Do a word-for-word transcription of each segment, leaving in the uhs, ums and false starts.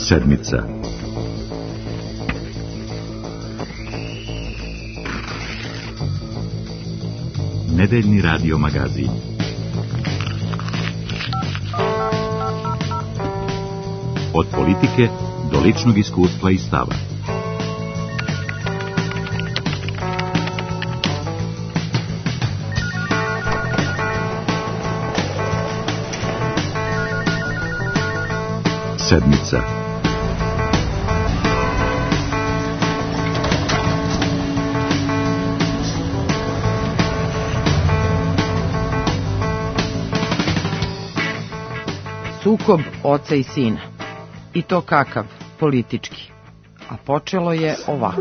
Sedmica. Nedeljni radio magazin. Od politike do ličnog iskustva i stava. Sedmica. Sukob oca i sina. I to kakav, politički. A počelo je ovako.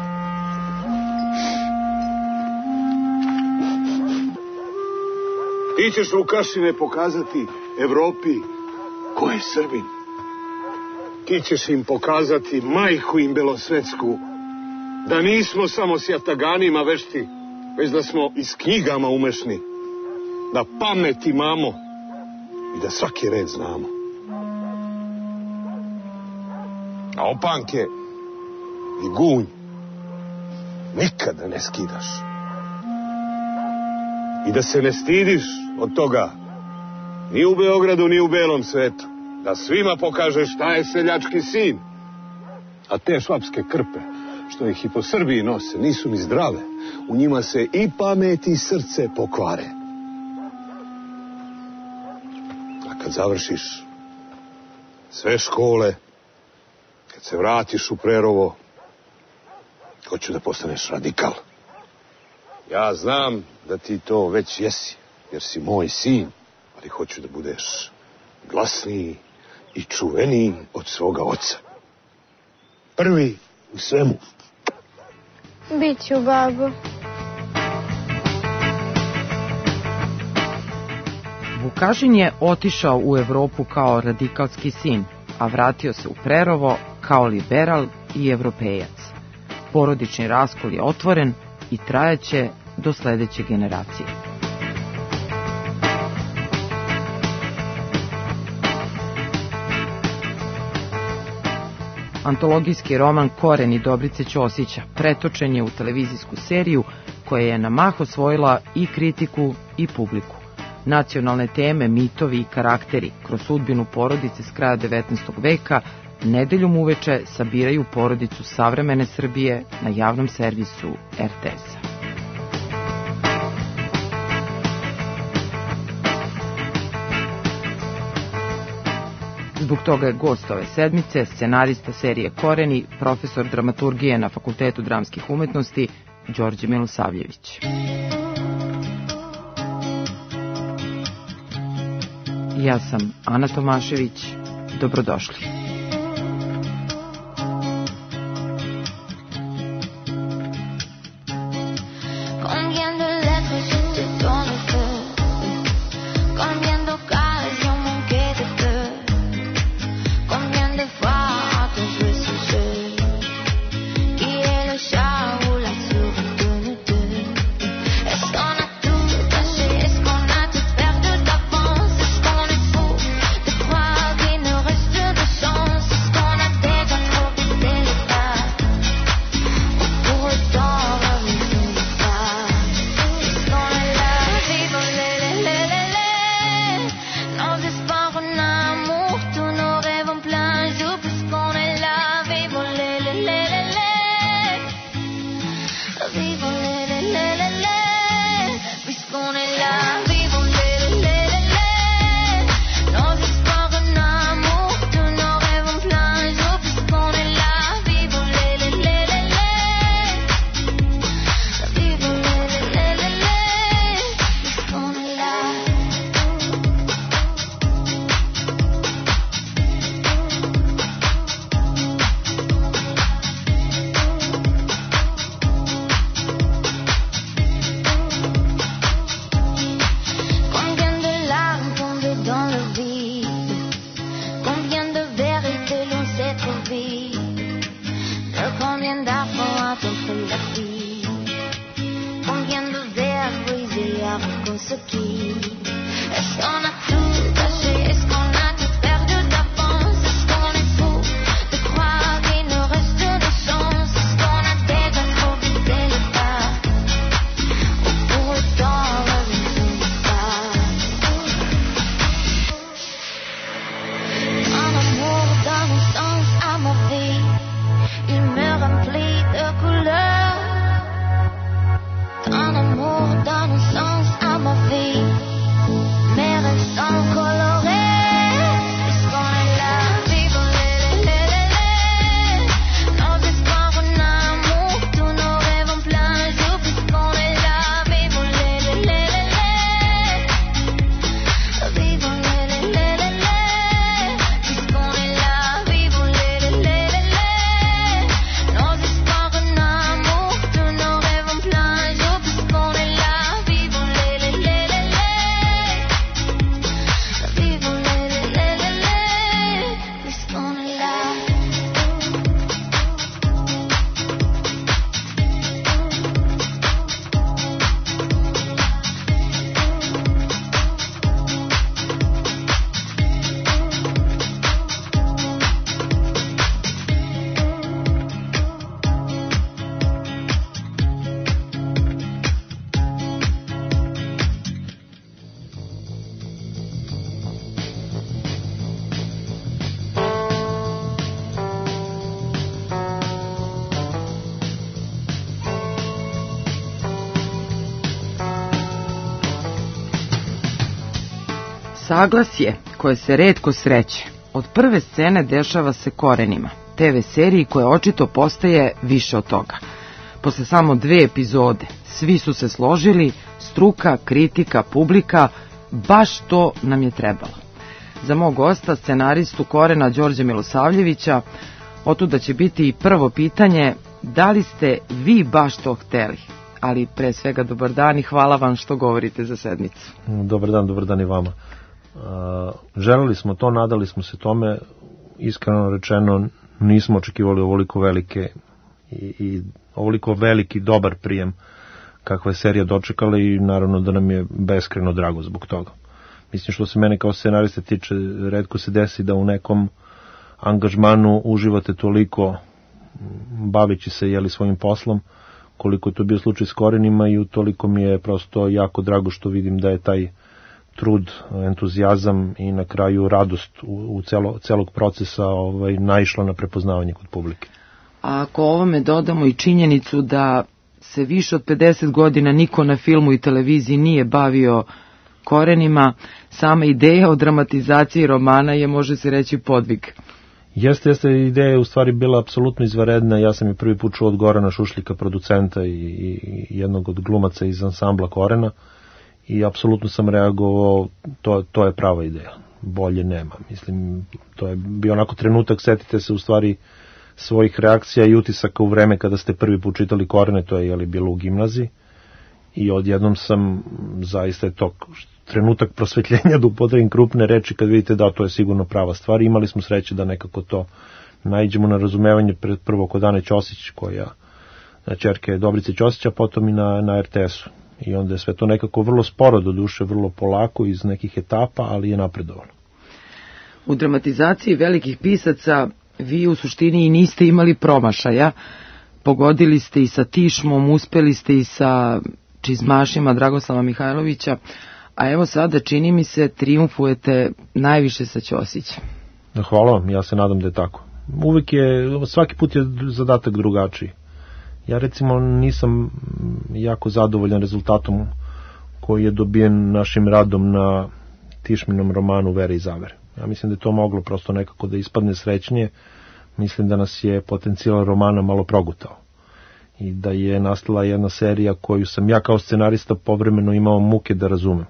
Ti ćeš, Vukašine, pokazati Evropi ko je Srbin. Ti ćeš im pokazati majku im belosvetsku, da nismo samo s jataganima vešti, već da smo iz knjigama umešni, da pamet imamo i da svaki red znamo. A opanke i gunj nikada ne skidaš. I da se ne stidiš od toga, ni u Beogradu, ni u belom svetu. Da svima pokažeš šta je seljački sin. A te švapske krpe, što ih i po Srbiji nose, nisu ni zdrave. U njima se i pamet i srce pokvare. A kad završiš sve škole, kad se vratiš u Prerovo, hoću da postaneš radikal. Ja znam da ti to već jesi, jer si moj sin, ali hoću da budeš glasniji i čuveniji od svoga oca. Prvi u svemu. Biću, babo. Vukašin je otišao u Evropu kao radikalski sin, a vratio se u Prerovo kao liberal i evropejac. Porodični raskol je otvoren i trajaće do sledeće generacije. Antologijski roman Koreni Dobrice Ćosića pretočen je u televizijsku seriju koja je na mah osvojila i kritiku i publiku. Nacionalne teme, mitovi i karakteri kroz sudbinu porodice s kraja devetnaestog veka nedeljom uveče sabiraju porodicu savremene Srbije na javnom servisu er te es-a. Zbog toga je gost ove sedmice scenarista serije Koreni, profesor dramaturgije na Fakultetu dramskih umetnosti Đorđe Milosavljević. Ja sam Ana Tomašević. Dobrodošli. Song Saglasje koje se retko sreće od prve scene dešava se Korenima, te ve seriji koja očito postaje više od toga. Posle samo dve epizode svi su se složili, struka, kritika, publika, baš to nam je trebalo. Za mog gosta, scenaristu Korena Đorđa Milosavljevića, otuda će biti i prvo pitanje, da li ste vi baš to hteli? Ali pre svega dobar dan i hvala vam što govorite za sedmicu. Dobar dan, dobar dan i vama. Uh, želeli smo to, nadali smo se tome, iskreno rečeno nismo očekivali ovoliko velike i, i ovoliko veliki dobar prijem kakva je serija dočekala i naravno da nam je beskreno drago zbog toga. Mislim, što se mene kao scenariste tiče, retko se desi da u nekom angažmanu uživate toliko bavići se jeli svojim poslom, koliko je to bio slučaj s Korenima, i utoliko mi je prosto jako drago što vidim da je taj trud, entuzijazam i na kraju radost u, u celo, celog procesa ovaj, naišla na prepoznavanje kod publike. A ako ovome dodamo i činjenicu da se više od pedeset godina niko na filmu i televiziji nije bavio Korenima, sama ideja o dramatizaciji romana je, može se reći, podvig. Jeste, jeste, ideja je u stvari bila apsolutno izvanredna. Ja sam je prvi put čuo od Gorana Šušljika, producenta i, i jednog od glumaca iz ansambla Korena, i apsolutno sam reagovao, to, to je prava ideja, bolje nema. Mislim, to je bio onako trenutak, setite se u stvari svojih reakcija i utisaka u vreme kada ste prvi put čitali Korene, to je jeli, bilo u gimnaziji, i odjednom sam, zaista je to trenutak prosvetljenja, da upotrebim krupne reči, kad vidite da to je sigurno prava stvar. Imali smo sreće da nekako to naiđemo na razumevanje pred prvo kod Ane Ćosić, koja ćerke Dobrice Ćosića, potom i na, na er te esu. I onda je sve to nekako vrlo sporo, do duše vrlo polako, iz nekih etapa, ali je napredovalo. U dramatizaciji velikih pisaca vi u suštini i niste imali promašaja. Pogodili ste i sa Tišmom, uspeli ste i sa Čizmašima Dragoslava Mihajlovića, a evo sada čini mi se trijumfujete najviše sa Ćosićem. Hvala vam, ja se nadam da je tako. Uvijek je, svaki put je zadatak drugačiji. Ja recimo nisam jako zadovoljan rezultatom koji je dobijen našim radom na Tišminom romanu Vere i zavere. Ja mislim da je to moglo prosto nekako da ispadne srećnije. Mislim da nas je potencijal romana malo progutao i da je nastala jedna serija koju sam ja kao scenarista povremeno imao muke da razumem.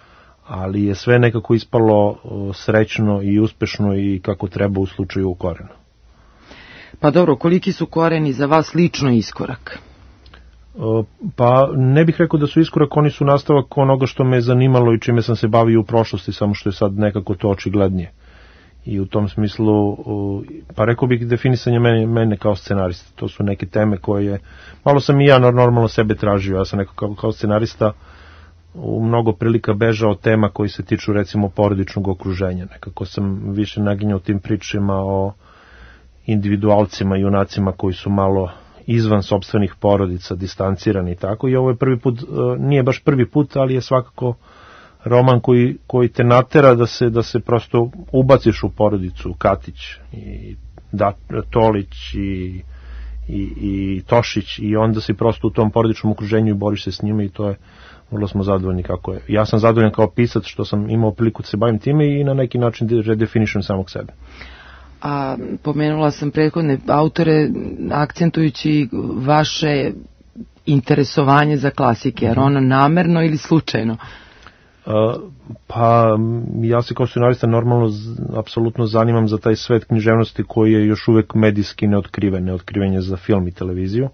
Ali je sve nekako ispalo srećno i uspešno i kako treba u slučaju Korena. Pa dobro, koliki su Koreni za vas lično iskorak? Pa ne bih rekao da su iskorak, oni su nastavak onoga što me je zanimalo i čime sam se bavio u prošlosti, samo što je sad nekako to očiglednije. I u tom smislu, pa rekao bih definisanje mene, mene kao scenarista. To su neke teme koje, malo sam i ja normalno sebe tražio. Ja sam nekako kao, kao scenarista u mnogo prilika bežao od tema koji se tiču recimo porodičnog okruženja. Nekako sam više naginjao tim pričama o individualcima, junacima koji su malo izvan sopstvenih porodica, distancirani i tako. I ovo je prvi put, nije baš prvi put, ali je svakako roman koji, koji te natera da se, da se prosto ubaciš u porodicu. Katić i da, Tolić i, i, i Tošić, i onda si prosto u tom porodičnom okruženju i boriš se s njima, i to je, vrlo smo zadovoljni kako je. Ja sam zadovoljan kao pisac što sam imao priliku da se bavim time i na neki način redefinišem samog sebe. A pomenula sam prethodne autore akcentujući vaše interesovanje za klasike, jer ona namerno ili slučajno? Uh, pa ja se kao scenarista normalno z, apsolutno zanimam za taj svet književnosti koji je još uvek medijski neotkriven, neotkriven je za film i televiziju,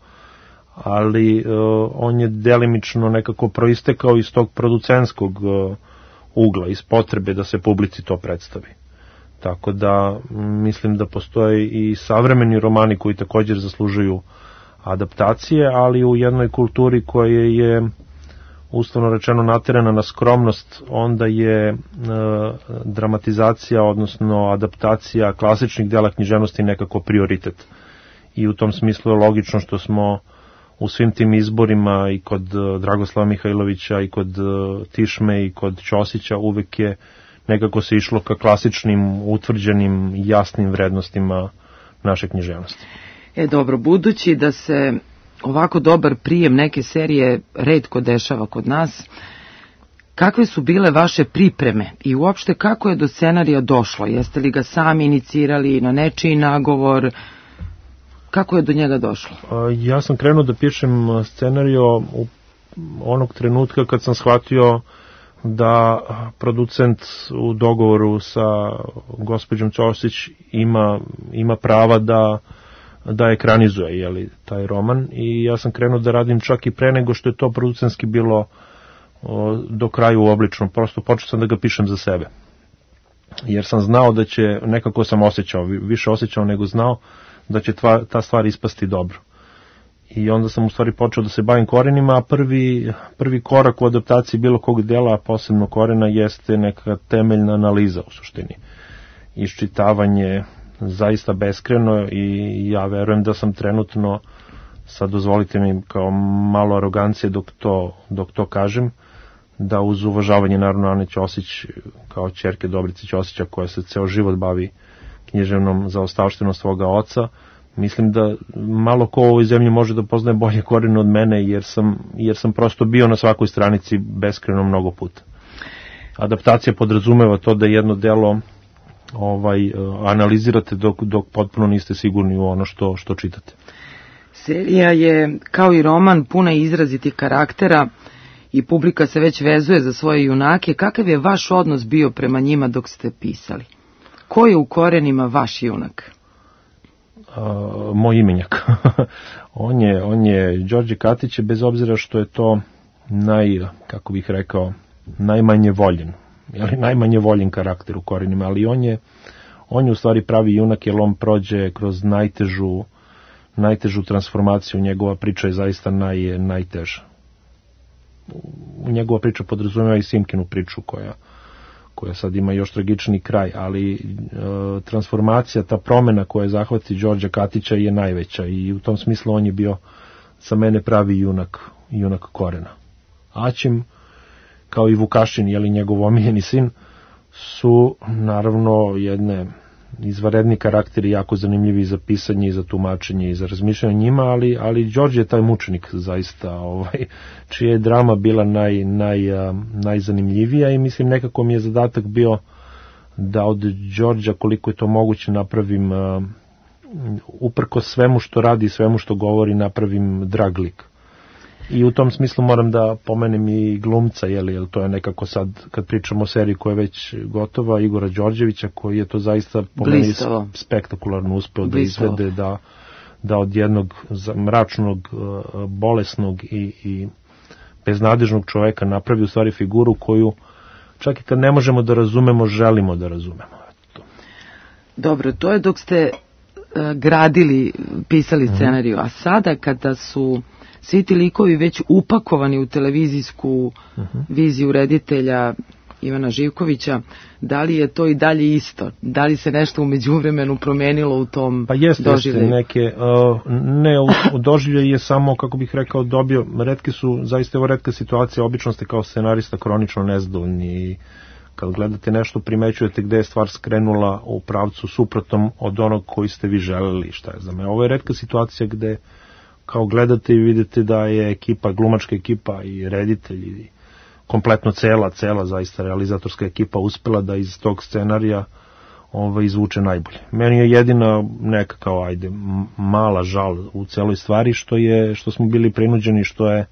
ali uh, on je delimično nekako proistekao iz tog producentskog uh, ugla, iz potrebe da se publici to predstavi. Tako da mislim da postoje i savremeni romani koji također zaslužuju adaptacije, ali u jednoj kulturi koja je ustavno rečeno naterana na skromnost, onda je e, dramatizacija, odnosno adaptacija klasičnih dela književnosti nekako prioritet. I u tom smislu je logično što smo u svim tim izborima i kod Dragoslava Mihajlovića i kod Tišme i kod Ćosića uvek je nekako se išlo ka klasičnim, utvrđenim, jasnim vrednostima naše književnosti. E dobro, budući da se ovako dobar prijem neke serije retko dešava kod nas, Kakve su bile vaše pripreme i uopšte kako je do scenarija došlo? Jeste li ga sami inicirali na nečiji nagovor? Kako je do njega došlo? Ja sam krenuo da pišem scenario u onog trenutka kad sam shvatio da producent u dogovoru sa gospođom Ćosić ima, ima prava da, da ekranizuje jeli, taj roman, i ja sam krenuo da radim čak i pre nego što je to producentski bilo o, do kraju oblično. Prosto počeo sam da ga pišem za sebe, jer sam znao da će, nekako sam osjećao, više osjećao nego znao, da će tva, ta stvar ispasti dobro. I onda sam u stvari počeo da se bavim korenima, a prvi, prvi korak u adaptaciji bilo kog dela, a posebno korena, jeste neka temeljna analiza u suštini. Iščitavanje zaista beskreno, i ja verujem da sam trenutno, sad dozvolite mi kao malo arogancije dok to, dok to kažem, da uz uvažavanje naravno Ane Ćosić kao ćerke Dobrice Ćosića, koja se ceo život bavi književnom zaostavštinom svoga oca, mislim da malo ko u ovoj zemlji može da poznaje bolje korene od mene, jer sam, jer sam prosto bio na svakoj stranici beskreno mnogo puta. Adaptacija podrazumeva to da jedno delo ovaj, analizirate dok, dok potpuno niste sigurni u ono što, što čitate. Serija je, kao i roman, puna izrazitih karaktera i publika se već vezuje za svoje junake. Kakav je vaš odnos bio prema njima dok ste pisali? Ko je u korenima vaš junak? Uh, moj imenjak. on je, on je Đorđe Katić, bez obzira što je to naj, kako bih rekao, najmanje voljen, jeli, najmanje voljen karakter u korenima, ali on je, on je u stvari pravi junak, jer on prođe kroz najtežu, najtežu transformaciju. Njegova priča je zaista naj, najteža. Njegova priča podrazumeva i Simkinu priču, koja koja sad ima još tragični kraj, ali e, transformacija, ta promena koja zahvati Đorđa Katića je najveća, i u tom smislu on je bio za mene pravi junak, junak korena. Aćim, kao i Vukašin, jeli, njegov omiljeni sin, su naravno jedne izvanredni karakteri, jako zanimljivi za pisanje i za tumačenje i za razmišljanje njima, ali, ali Đorđe je taj mučenik zaista, ovaj, čija je drama bila naj, naj, najzanimljivija, i mislim nekako mi je zadatak bio da od Đorđa, koliko je to moguće, napravim, uh, uprko svemu što radi i svemu što govori, napravim drag lik. I u tom smislu moram da pomenem i glumca, jeli, jer to je nekako sad, kad pričamo o seriji koja je već gotova, Igora Đorđevića, koji je to zaista po meni spektakularno uspeo da izvede, da, da od jednog mračnog, bolesnog i, i beznadežnog čoveka napravi u stvari figuru koju čak i kad ne možemo da razumemo, želimo da razumemo. Eto. Dobro, to je dok ste uh, gradili, pisali scenariju, a sada kada su svi ti likovi već upakovani u televizijsku uh-huh. viziju reditelja Ivana Živkovića, da li je to i dalje isto? Da li se nešto u međuvremenu promenilo u tom pa jest, doživljaju? Pa jeste, neke, uh, ne, u, u doživljaju je samo, kako bih rekao, dobio, retke su, zaista je ovo retka situacija, obično ste kao scenarista kronično nezadovoljni, i kad gledate nešto primećujete gde je stvar skrenula u pravcu suprotnom od onog koji ste vi želeli, šta je za me. Ovo je retka situacija gde kao gledate i vidite da je ekipa, glumačka ekipa i reditelji, kompletno cela, cela zaista realizatorska ekipa uspela da iz tog scenarija ovaj, izvuče najbolje. Meni je jedina neka kao ajde mala žal u celoj stvari što je što smo bili prinuđeni, što je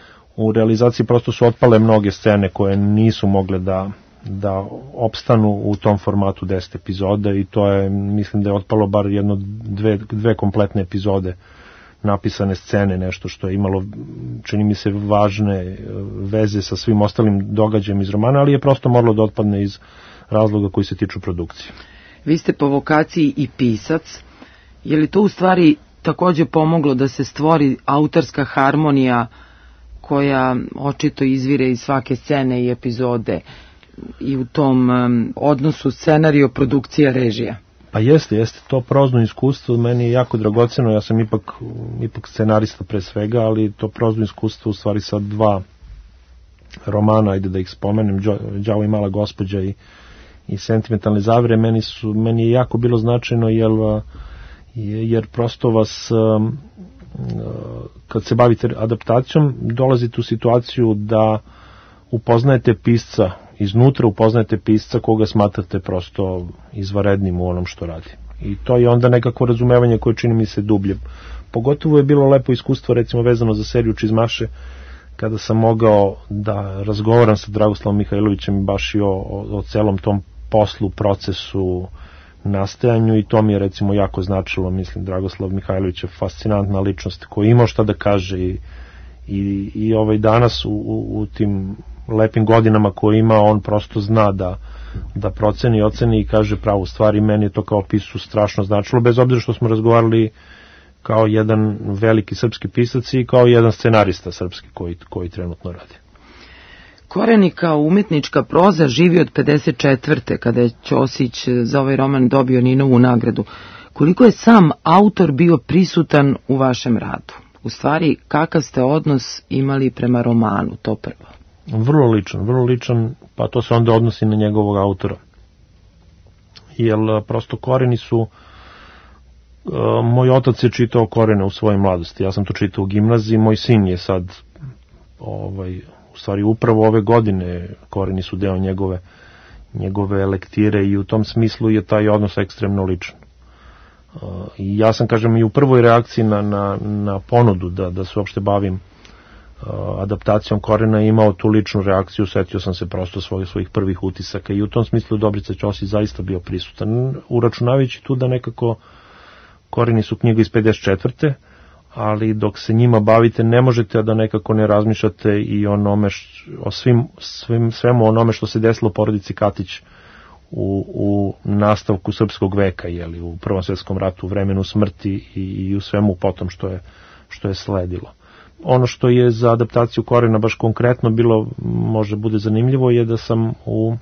u realizaciji prosto su otpale mnoge scene koje nisu mogle da da opstanu u tom formatu deset epizoda, i to je, mislim da je otpalo bar jedno dve, dve kompletne epizode napisane scene, nešto što je imalo, čini mi se, važne veze sa svim ostalim događajem iz romana, ali je prosto moralo da otpadne iz razloga koji se tiču produkcije. Vi ste po vokaciji i pisac. Je li to u stvari takođe pomoglo da se stvori autorska harmonija koja očito izvire iz svake scene i epizode i u tom um, odnosu scenario, produkcija, režija? Pa jeste, jeste, to prozno iskustvo meni je jako dragoceno, ja sam ipak, ipak scenarista pre svega, ali to prozno iskustvo u stvari sa dva romana, ajde da ih spomenem, Đavo i mala gospođa i, i Sentimentalne zavere, meni, su, meni je jako bilo značajno, jer, jer prosto vas, kad se bavite adaptacijom, dolazite u situaciju da upoznajete pisca, iznutra upoznajete pisca koga smatrate prosto izvarednim u onom što radi. I to je onda nekako razumevanje koje čini mi se dublje. Pogotovo je bilo lepo iskustvo, recimo vezano za seriju Čizmaše, kada sam mogao da razgovaram sa Dragoslavom Mihajlovićem baš i o, o, o celom tom poslu, procesu, nastajanju, i to mi je recimo jako značilo. Mislim, Dragoslav Mihajlović je fascinantna ličnost koji ima šta da kaže i, i, i ovaj danas u, u, u tim lepim godinama koje ima, on prosto zna da, da proceni, oceni i kaže pravu stvar, i meni je to kao pisu strašno značilo, bez obzira što smo razgovarali kao jedan veliki srpski pisac i kao jedan scenarista srpski koji, koji trenutno radi. Koreni kao umetnička proza živi od pedeset četvrte kada je Ćosić za ovaj roman dobio Ninovu nagradu. Koliko je sam autor bio prisutan u vašem radu? U stvari, kakav ste odnos imali prema romanu, to prvo? Vrlo ličan, vrlo ličan, pa to se onda odnosi na njegovog autora. Jer prosto Koreni su, uh, moj otac je čitao Korene u svojoj mladosti, ja sam to čitao u gimnaziji, moj sin je sad, ovaj, u stvari upravo ove godine Koreni su deo njegove, njegove lektire, i u tom smislu je taj odnos ekstremno ličan. Uh, I ja sam, kažem, i u prvoj reakciji na, na, na ponudu da, da se uopšte bavim adaptacijom Korena imao tu ličnu reakciju, setio sam se prosto svojih, svojih prvih utisaka, i u tom smislu Dobrica Ćosić zaista bio prisutan, uračunavajući tu da nekako Koreni su knjiga iz pedeset četvrte, ali dok se njima bavite ne možete da nekako ne razmišljate i onome š, o svim, svim, svemu onome što se desilo porodici Katić u, u nastavku srpskog veka, jeli, u Prvom svjetskom ratu, u vremenu smrti i, i u svemu potom što je, što je sledilo. Ono što je za adaptaciju Korena baš konkretno bilo, može bude zanimljivo, je da sam u,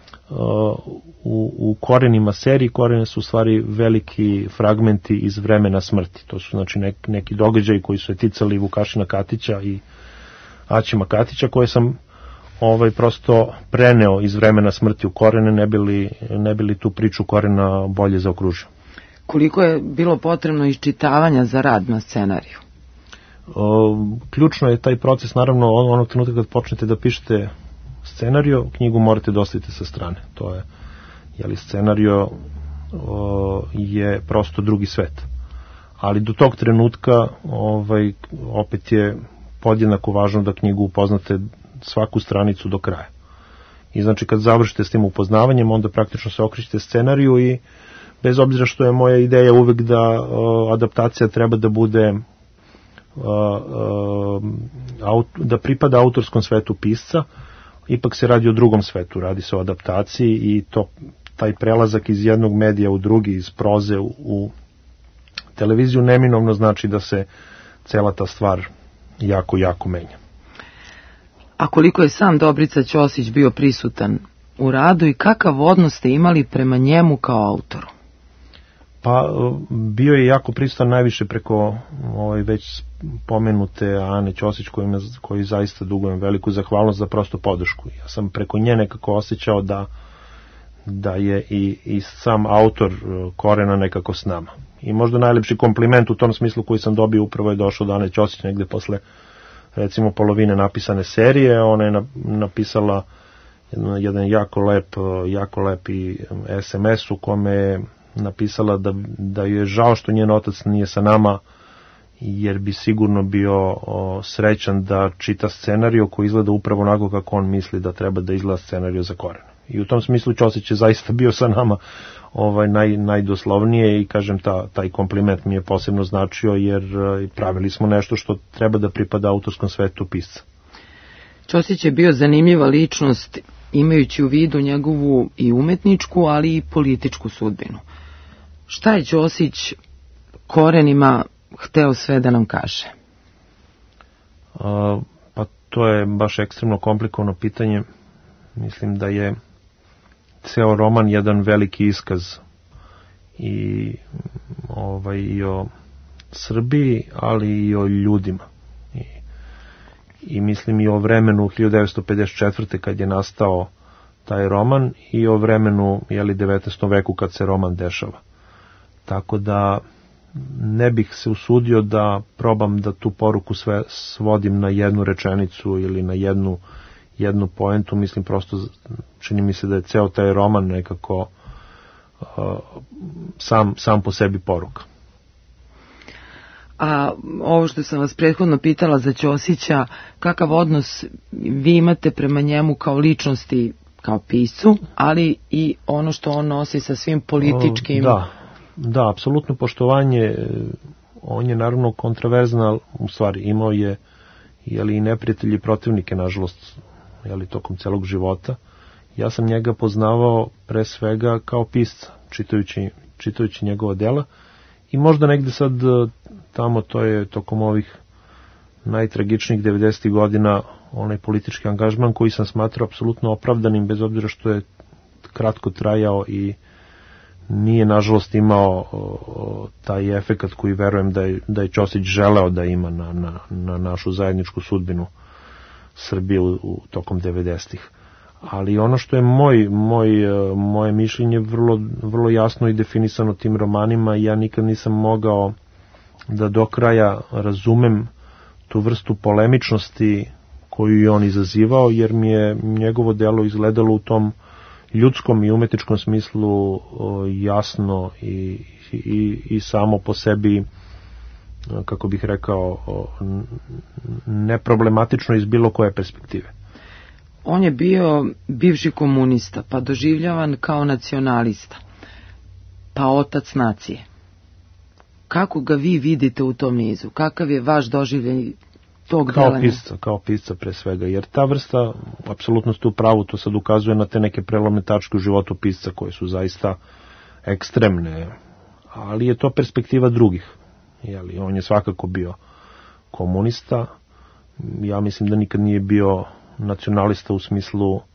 u, u Korenima seriji, Korene su u stvari veliki fragmenti iz vremena smrti. To su znači nek, neki događaji koji su se ticali Vukašina Katića i Aćima Katića, koje sam ovaj, prosto preneo iz vremena smrti u Korene, ne bili, ne bili tu priču Korena bolje zaokružio. Koliko je bilo potrebno iščitavanja za rad na scenariju? O, ključno je taj proces, naravno, onog trenutka kad počnete da pišete scenario, knjigu morate da ostavite sa strane. To je, jeli, scenario o, je prosto drugi svet. Ali do tog trenutka ovaj, opet je podjednako važno da knjigu upoznate svaku stranicu do kraja. I znači kad završite s tim upoznavanjem, onda praktično se okrećete scenariju, i bez obzira što je moja ideja uvek da o, adaptacija treba da bude da pripada autorskom svetu pisca, ipak se radi o drugom svetu, radi se o adaptaciji, i to, taj prelazak iz jednog medija u drugi, iz proze u, u televiziju, neminovno znači da se cela ta stvar jako, jako menja. A koliko je sam Dobrica Ćosić bio prisutan u radu i kakav odnos ste imali prema njemu kao autoru? Pa bio je jako prisutan najviše preko ovaj, već pomenute Ane Ćosić, koji, me, koji zaista dugujem veliku zahvalnost za prosto podršku. Ja sam preko nje nekako osjećao da, da je i, i sam autor Korena nekako s nama. I možda najlepši kompliment u tom smislu koji sam dobio upravo je došao od Ane Ćosić negde posle recimo polovine napisane serije. Ona je napisala jedan, jedan jako lep, jako lepi es em es u kome je napisala da, da je žao što njen otac nije sa nama, jer bi sigurno bio o, srećan da čita scenariju koji izgleda upravo onako kako on misli da treba da izgleda scenariju za Korena. I u tom smislu Ćosić je zaista bio sa nama ovaj, naj, najdoslovnije, i kažem, ta, taj kompliment mi je posebno značio, jer e, pravili smo nešto što treba da pripada autorskom svetu pisca. Ćosić je bio zanimljiva ličnost, imajući u vidu njegovu i umetničku, ali i političku sudbinu. Šta je Ćosić Korenima hteo sve da nam kaže? A, pa to je baš ekstremno komplikovano pitanje. Mislim da je ceo roman jedan veliki iskaz i, ovaj, i o Srbiji, ali i o ljudima. I, i mislim i o vremenu hiljadu devetsto pedeset četvrte kad je nastao taj roman, i o vremenu, jeli, devetnaestom veku kad se roman dešava. Tako da ne bih se usudio da probam da tu poruku sve svodim na jednu rečenicu ili na jednu jednu poentu, mislim prosto čini mi se da je ceo taj roman nekako uh, sam, sam po sebi poruka. A ovo što sam vas prethodno pitala za Ćosića, kakav odnos vi imate prema njemu kao ličnosti, kao piscu, ali i ono što on nosi sa svim političkim... Da, da, apsolutno poštovanje. On je naravno kontraverzna, u stvari imao je jeli, i neprijatelji i protivnike, nažalost, jeli, tokom celog života. Ja sam njega poznavao pre svega kao pisca, čitajući, čitajući njegova dela, i možda negde sad tamo, to je tokom ovih najtragičnijih devedesetih godina, onaj politički angažman koji sam smatrao apsolutno opravdanim, bez obzira što je kratko trajao i nije nažalost imao o, taj efekat koji verujem da je, da je Ćosić želeo da ima na, na, na našu zajedničku sudbinu Srbije u, u tokom devedesetih. Ali ono što je moj, moj, moje mišljenje vrlo, vrlo jasno i definisano tim romanima, ja nikad nisam mogao da do kraja razumem tu vrstu polemičnosti koju je on izazivao, jer mi je njegovo delo izgledalo u tom ljudskom i umetničkom smislu jasno i, i, i samo po sebi, kako bih rekao, neproblematično iz bilo koje perspektive. On je bio bivši komunista, pa doživljavan kao nacionalista, pa otac nacije. Kako ga vi vidite u tom nizu? Kakav je vaš doživljaj tog kao delanja? Pisca, kao pisca pre svega, jer ta vrsta, apsolutno ste u pravu, to sad ukazuje na te neke prelomne tačke u životu pisca koje su zaista ekstremne, ali je to perspektiva drugih. Jeli, on je svakako bio komunista, ja mislim da nikad nije bio nacionalista u smislu uh,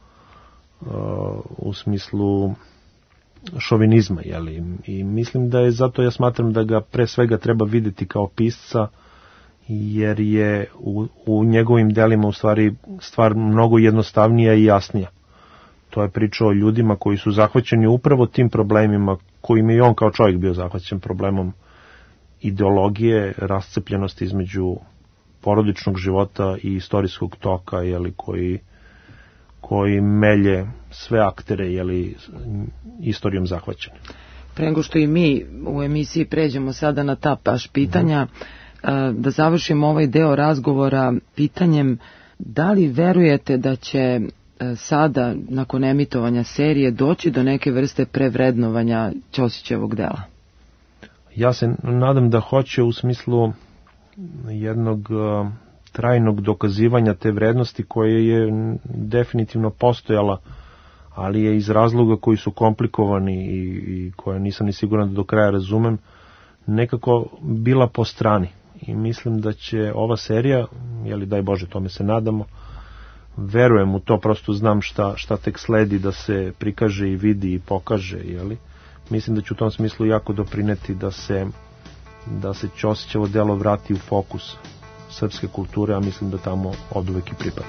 u smislu šovinizma, jeli, i mislim da je zato, ja smatram da ga pre svega treba videti kao pisca, jer je u, u njegovim delima u stvari stvar mnogo jednostavnija i jasnija. To je priča o ljudima koji su zahvaćeni upravo tim problemima kojim je i on kao čovjek bio zahvaćen, problemom ideologije, rascepljenosti između porodičnog života i istorijskog toka, jeli, koji, koji melje sve aktere, jeli, istorijom zahvaćene. Pre nego što i mi u emisiji pređemo sada na ta baš pitanja, mm-hmm. da završimo ovaj deo razgovora pitanjem da li verujete da će sada, nakon emitovanja serije, doći do neke vrste prevrednovanja Ćosićevog dela? Ja se nadam da hoće, u smislu jednog uh, trajnog dokazivanja te vrednosti koje je definitivno postojala, ali je iz razloga koji su komplikovani i, i koje nisam ni siguran da do kraja razumem, nekako bila po strani. I mislim da će ova serija, jeli, daj Bože, tome se nadamo, verujem u to, prosto znam šta, šta tek sledi da se prikaže i vidi i pokaže, jeli. Mislim da će u tom smislu jako doprineti da se da se Ćosićevo delo vrati u fokus srpske kulture, a mislim da tamo oduvek i pripada.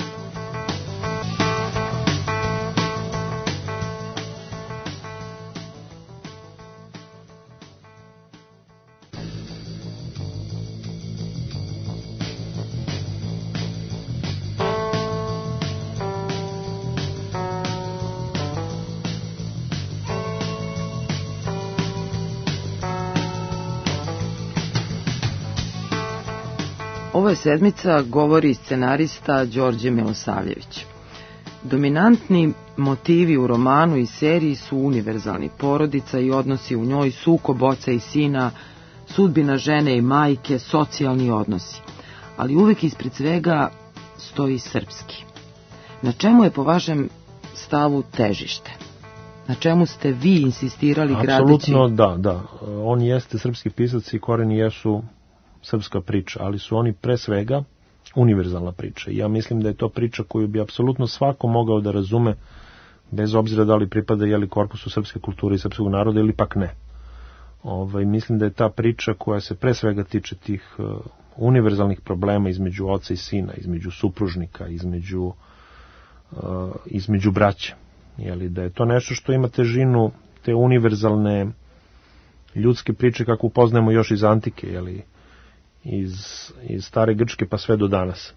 Ovo je sedmica, govori scenarista Đorđe Milosavljević. Dominantni motivi u romanu i seriji su univerzalni: porodica i odnosi u njoj, sukob oca i sina, sudbina žene i majke, socijalni odnosi. Ali uvek ispred svega stoji srpski. Na čemu je po vašem stavu težište? Na čemu ste vi insistirali gradeći? Apsolutno da, da. On jeste srpski pisac i koreni jesu srpska priča, ali su oni pre svega univerzalna priča. Ja mislim da je to priča koju bi apsolutno svako mogao da razume, bez obzira da li pripada jeli korpusu srpske kulture i srpskog naroda ili pak ne. Ovaj, mislim da je ta priča koja se pre svega tiče tih uh, univerzalnih problema između oca i sina, između supružnika, između, uh, između braće. Jeli, da je to nešto što ima težinu te univerzalne ljudske priče kakvu poznajemo još iz antike, jeli, iz, iz stare Grčke pa sve do danas.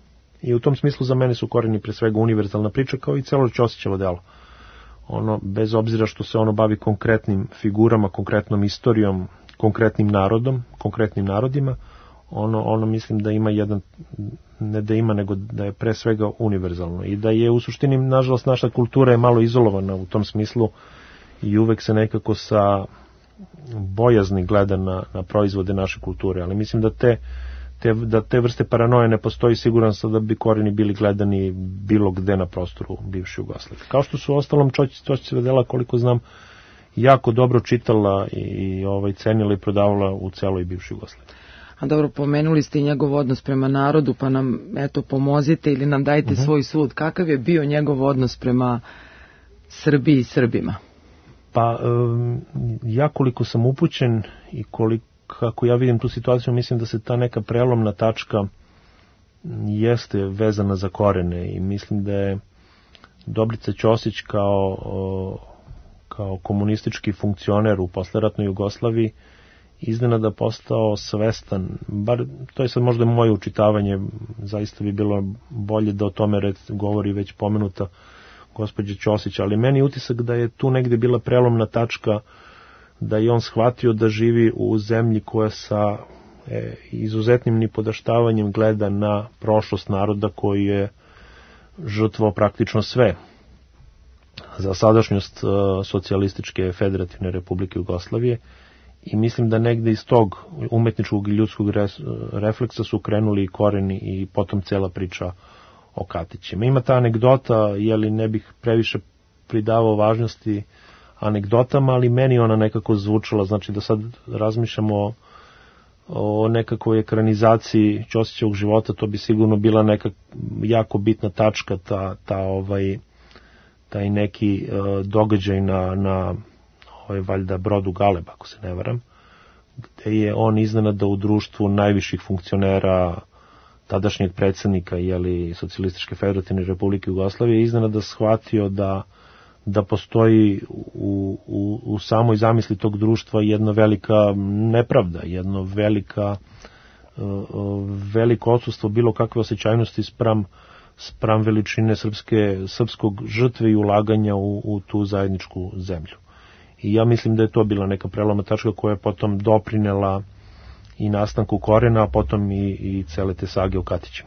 I u tom smislu za mene su Koreni pre svega univerzalna priča, kao i celo Ćosićevo delo. Ono, bez obzira što se ono bavi konkretnim figurama, konkretnom istorijom, konkretnim narodom, konkretnim narodima, ono, ono mislim da ima jedan, ne da ima, nego da je pre svega univerzalno. I da je u suštini, nažalost, naša kultura je malo izolovana u tom smislu i uvek se nekako sa bojazni gleda na, na proizvode naše kulture. Ali mislim da te, te, da te vrste paranoje ne postoji, siguran sam da bi Koreni bili gledani bilo gde na prostoru bivše Jugoslavije. Kao što su ostalom Ćosićeva dela, koliko znam, jako dobro čitala i, i ovaj, cenila i prodavala u celoj bivšoj Jugoslaviji. A dobro, pomenuli ste i njegov odnos prema narodu, pa nam, eto, pomozite ili nam dajte uh-huh. svoj sud. Kakav je bio njegov odnos prema Srbiji i Srbima? Pa, um, ja koliko sam upućen i koliko, kako ja vidim tu situaciju, mislim da se ta neka prelomna tačka jeste vezana za Korene i mislim da je Dobrica Ćosić kao, kao komunistički funkcioner u posleratnoj Jugoslaviji iznenada postao svestan, bar to je sad možda moje učitavanje, zaista bi bilo bolje da o tome red, govori već pomenuta gospođa Ćosić, ali meni je utisak da je tu negde bila prelomna tačka, da je on shvatio da živi u zemlji koja sa e, izuzetnim nipodaštavanjem gleda na prošlost naroda koji je žrtvovao praktično sve za sadašnjost e, socijalističke federativne republike Jugoslavije. I mislim da negde iz tog umetničkog i ljudskog refleksa su krenuli i Koreni i potom cela priča o Katićima. Ima ta anegdota, jeli ne bih previše pridavao važnosti anegdotama, ali meni ona nekako zvučala, znači da sad razmišljamo o, o nekakvoj ekranizaciji Ćosićevog života, to bi sigurno bila neka jako bitna tačka, ta, ta ovaj, taj neki uh, događaj na, na ovaj, valjda brodu Galeb, ako se ne varam, gde je on iznenada u društvu najviših funkcionera tadašnjeg predsjednika jeli, Socijalističke federativne republike Jugoslavije iznenada shvatio da, da postoji u, u, u samoj zamisli tog društva jedna velika nepravda, jedno velika, veliko odsustvo bilo kakve osjećajnosti spram, spram veličine srpske, srpskog žrtve i ulaganja u, u tu zajedničku zemlju. I ja mislim da je to bila neka prelomna tačka koja je potom doprinela i nastanku Korena, a potom i, i cele te sage o Katićima.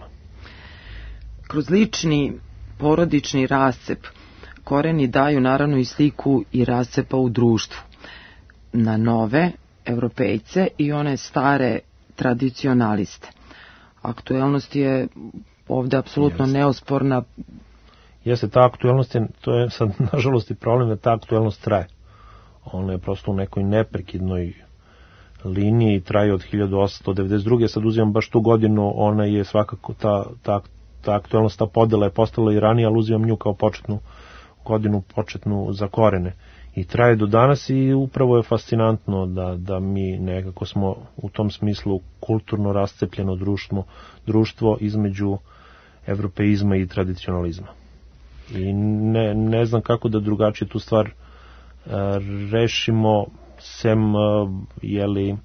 Kroz lični porodični rascep Koreni daju naravno i sliku i rascepa u društvu. Na nove evropejce i one stare tradicionaliste. Aktuelnost je ovde apsolutno Jeste. neosporna. Jeste, ta aktuelnost je, to je sad nažalost i problem da ta aktuelnost traje. Ona je prosto u nekoj neprekidnoj liniji, traje od hiljadu osamsto devedeset druge. Sad uzimam baš tu godinu, ona je svakako, ta, ta, ta aktuelnost, ta podela je postala i ranije, ali uzimam nju kao početnu godinu, početnu za Korene. I traje do danas i upravo je fascinantno da, da mi nekako smo u tom smislu kulturno rascepljeno društvo, društvo između evropeizma i tradicionalizma. I ne, ne znam kako da drugačije tu stvar rešimo sem, jeli,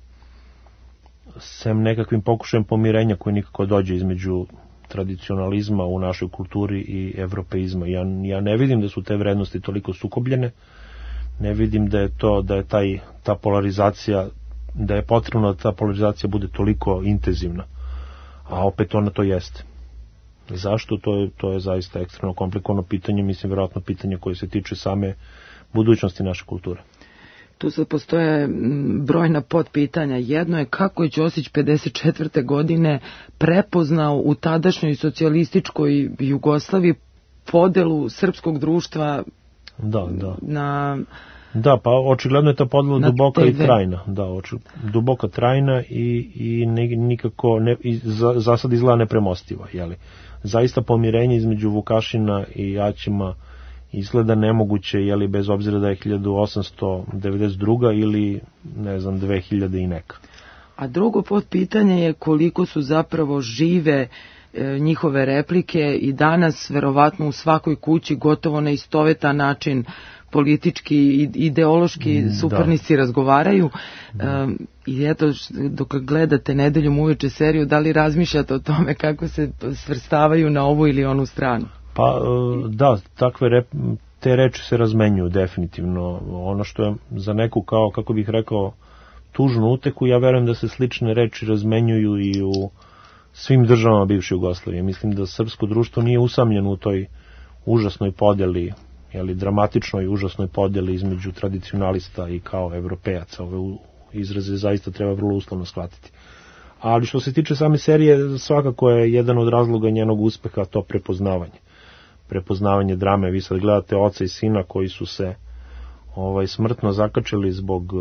sem nekakvim pokušajem pomirenja koji nikako dođe između tradicionalizma u našoj kulturi i evropeizma. Ja, ja ne vidim da su te vrednosti toliko sukobljene, ne vidim da je to, da je taj, ta polarizacija, da je potrebno da ta polarizacija bude toliko intenzivna, a opet ona to jeste. Zašto? To je, to je zaista ekstremno komplikovano pitanje, mislim vjerojatno pitanje koje se tiče same budućnosti naše kulture. Tu sad postoje brojna podpitanja. Jedno je kako je Ćosić pedeset četvrte godine prepoznao u tadašnjoj socijalističkoj Jugoslaviji podelu srpskog društva da, da. na... Da, pa očigledno je ta podela duboka i trajna. Da, oči, duboka, trajna i, i ne, nikako ne, i za, za sad izgleda nepremostiva. Jeli? Zaista pomirenje između Vukašina i Aćima izgleda nemoguće, jeli, bez obzira da je hiljadu osamsto devedeset druga ili, ne znam, dve hiljade i neka. A drugo podpitanje je koliko su zapravo žive e, njihove replike i danas verovatno u svakoj kući gotovo na istovetan način politički i ideološki suparnici da. razgovaraju. Da. Um, I eto, dok gledate Nedeljom uveče seriju, da li razmišljate o tome kako se svrstavaju na ovu ili onu stranu? Pa da, takve rep, te reči se razmenjuju definitivno. Ono što je za neku kao, kako bih rekao, tužnu uteku, ja verujem da se slične reči razmenjuju i u svim državama bivše Jugoslavije. Mislim da srpsko društvo nije usamljeno u toj užasnoj podeli, jeli, dramatičnoj užasnoj podeli između tradicionalista i kao evropejaca. Ove izraze zaista treba vrlo uslovno shvatiti. Ali što se tiče same serije, svakako je jedan od razloga njenog uspeha to prepoznavanje. Prepoznavanje drame. Vi sad gledate oca i sina koji su se ovaj, smrtno zakačili zbog,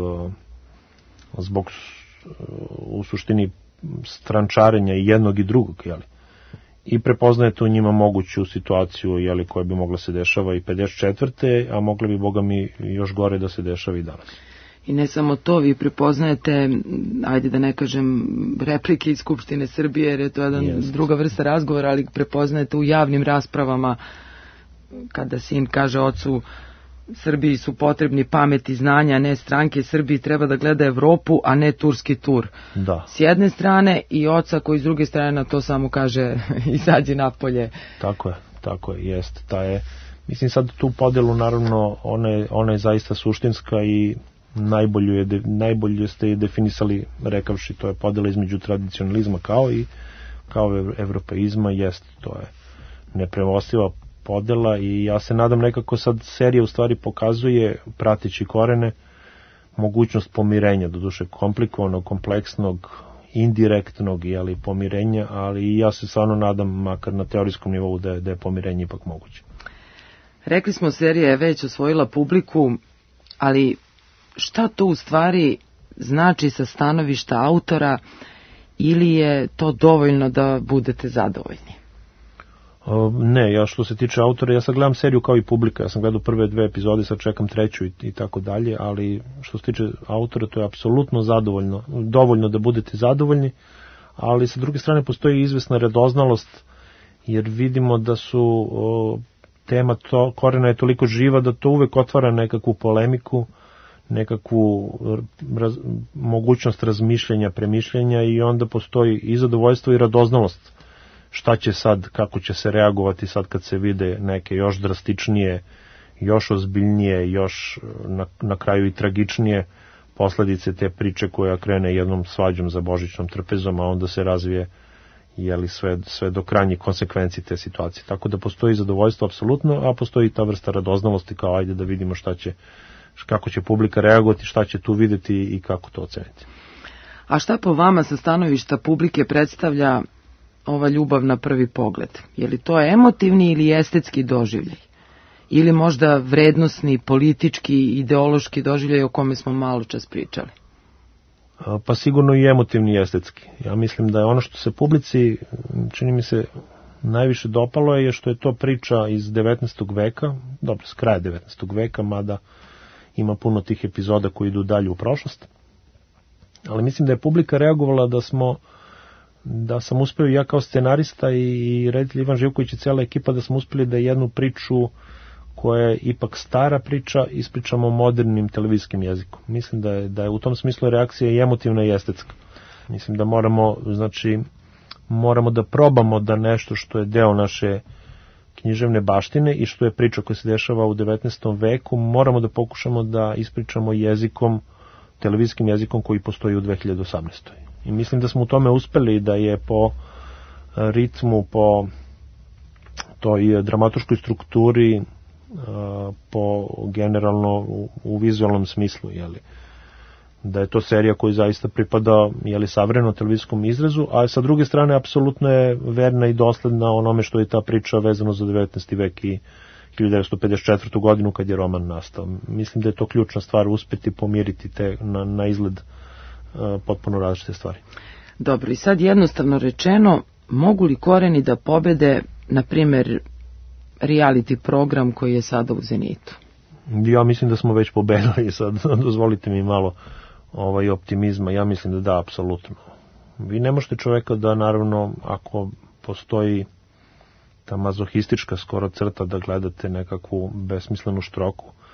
zbog u suštini strančarenja i jednog i drugog, jeli. I prepoznajete u njima moguću situaciju, jeli, koja bi mogla se dešava i pedeset četvrte a mogla bi, boga mi, još gore da se dešava i danas. I ne samo to, vi prepoznajete, ajde da ne kažem replike iz Skupštine Srbije, jer je to jedan yes. druga vrsta razgovora, ali prepoznajete u javnim raspravama kada sin kaže ocu Srbiji su potrebni pamet i znanja, a ne stranke, Srbiji treba da gleda Evropu, a ne turski tur. Da. S jedne strane i oca koji s druge strane na to samo kaže izađi napolje. Tako je, tako je, jest. Ta je, mislim sad tu podelu naravno ona je, ona je zaista suštinska i najbolju, je, najbolje ste je definisali rekavši, to je podela između tradicionalizma kao i kao evropeizma, jest, to je nepremostiva podela i ja se nadam nekako sad serija u stvari pokazuje, prateći Korene, mogućnost pomirenja, doduše komplikovanog, kompleksnog, indirektnog, jeli, pomirenja, ali ja se stvarno nadam, makar na teorijskom nivou, da je, da je pomirenje ipak moguće. Rekli smo, serija je već osvojila publiku, ali šta to u stvari znači sa stanovišta autora, ili je to dovoljno da budete zadovoljni? Ne, ja što se tiče autora, ja sad gledam seriju kao i publika, ja sam gledao prve dve epizode, sad čekam treću i, i tako dalje, ali što se tiče autora, to je apsolutno zadovoljno, dovoljno da budete zadovoljni, ali sa druge strane postoji izvesna radoznalost, jer vidimo da su o, tema to, Korena je toliko živa da to uvek otvara nekakvu polemiku, nekakvu raz, mogućnost razmišljenja, premišljenja i onda postoji i zadovoljstvo i radoznalost. Šta će sad, kako će se reagovati sad kad se vide neke još drastičnije, još ozbiljnije, još na, na kraju i tragičnije posledice te priče koja krene jednom svađom za božićnom trpezom, a onda se razvije, jeli, sve, sve do krajnjih konsekvenci te situacije. Tako da postoji zadovoljstvo apsolutno, a postoji ta vrsta radoznalosti kao ajde da vidimo šta će, kako će publika reagovati, šta će tu videti i kako to oceniti. A šta po vama sa stanovišta publike predstavlja ova ljubav na prvi pogled? Je li to emotivni ili estetski doživljaj? Ili možda vrednosni, politički, ideološki doživljaj o kome smo malo čas pričali? Pa sigurno i emotivni i estetski. Ja mislim da je ono što se publici, čini mi se, najviše dopalo je što je to priča iz devetnaestog veka, dobro, s kraja devetnaestog veka, mada ima puno tih epizoda koji idu dalje u prošlost. Ali mislim da je publika reagovala da smo da sam uspeo ja kao scenarista i reditelj Ivan Živković i cijela ekipa da smo uspeli da jednu priču koja je ipak stara priča ispričamo modernim televizijskim jezikom. Mislim da je, da je u tom smislu reakcija i emotivna i estetska. Mislim da moramo, znači, moramo da probamo da nešto što je deo naše književne baštine i što je priča koja se dešava u devetnaestom veku, moramo da pokušamo da ispričamo jezikom, televizijskim jezikom koji postoji u dve hiljade osamnaestoj. I mislim da smo u tome uspeli, da je po ritmu, po toj dramaturškoj strukturi, po generalno u, u vizualnom smislu, jeli, da je to serija koja zaista pripada, jeli, savremenom televizijskom izrazu, a sa druge strane apsolutno je verna i dosledna onome što je ta priča vezano za devetnaesti vek i hiljadu devetsto pedeset četvrtu godinu kad je roman nastao. Mislim da je to ključna stvar, uspeti pomiriti te na, na izgled uh, potpuno različite stvari. Dobro, i sad jednostavno rečeno, mogu li Koreni da pobede, na primjer, reality program koji je sada u Zenitu? Ja mislim da smo već pobedili, sad dozvolite mi malo ovaj optimizma, ja mislim da da, apsolutno. Vi ne možete čoveka da, naravno, ako postoji ta mazohistička skoro crta da gledate nekakvu besmislenu štroku,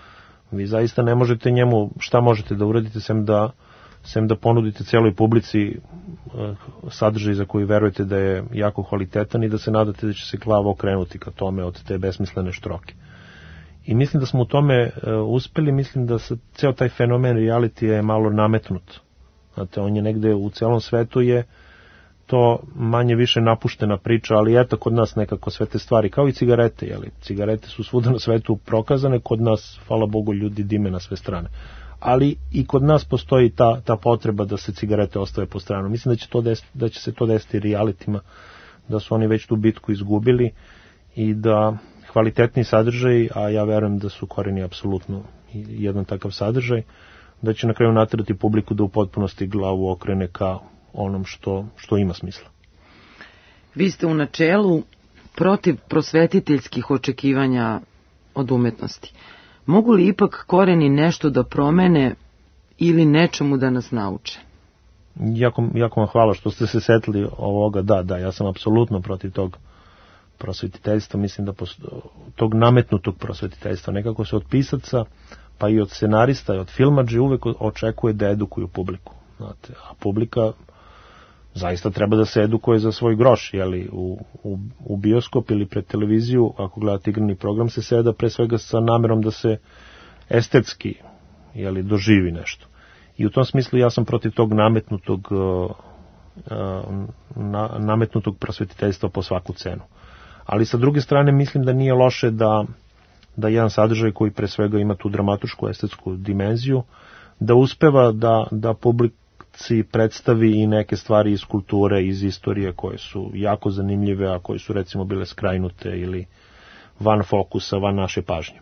Vi zaista ne možete njemu, šta možete da uradite sem da, sem da ponudite celoj publici sadržaj za koji verujete da je jako kvalitetan i da se nadate da će se glava okrenuti ka tome od te besmislene štroke. I mislim da smo u tome uspeli, mislim da se ceo taj fenomen reality je malo nametnut. Znate, on je negde u celom svetu je to manje više napuštena priča, ali eto kod nas nekako sve te stvari, kao i cigarete, jeli? Cigarete su svuda na svetu prokazane, kod nas, hvala Bogu, ljudi dime na sve strane. Ali i kod nas postoji ta, ta potreba da se cigarete ostave po stranu. Mislim da će, to des, da će se to desiti realitima, da su oni već tu bitku izgubili i da kvalitetni sadržaj, a ja verujem da su Koreni apsolutno jedan takav sadržaj, da će na kraju naterati publiku da u potpunosti glavu okrene ka onom što, što ima smisla. Vi ste u načelu protiv prosvetiteljskih očekivanja od umetnosti. Mogu li ipak Koreni nešto da promene ili nečemu da nas nauče? Jako, jako vam hvala što ste se setili ovoga. Da, da, ja sam apsolutno protiv tog prosvetiteljstva. Mislim da posto, tog nametnutog prosvetiteljstva. Nekako se od pisaca, pa i od scenarista i od filmadži uvek očekuje da edukuju publiku. Znate, a publika zaista treba da se edukuje za svoj groš, jeli, u, u, u bioskop ili pred televiziju, ako gledate igrani program, se seda pre svega sa namerom da se estetski, jeli, doživi nešto. I u tom smislu ja sam protiv tog nametnutog, uh, na, nametnutog prosvetiteljstva po svaku cenu. Ali sa druge strane mislim da nije loše da, da jedan sadržaj koji pre svega ima tu dramatušku, estetsku dimenziju, da uspeva da, da publik predstavi i neke stvari iz kulture, iz istorije koje su jako zanimljive, a koje su recimo bile skrajnute ili van fokusa, van naše pažnje.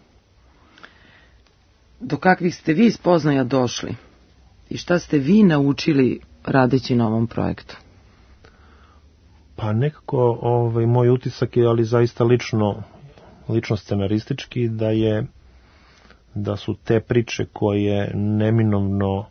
Do kakvih ste vi spoznaja došli i šta ste vi naučili radeći na ovom projektu? Pa nekako ovaj, moj utisak je, ali zaista lično, lično scenaristički, da je da su te priče koje neminovno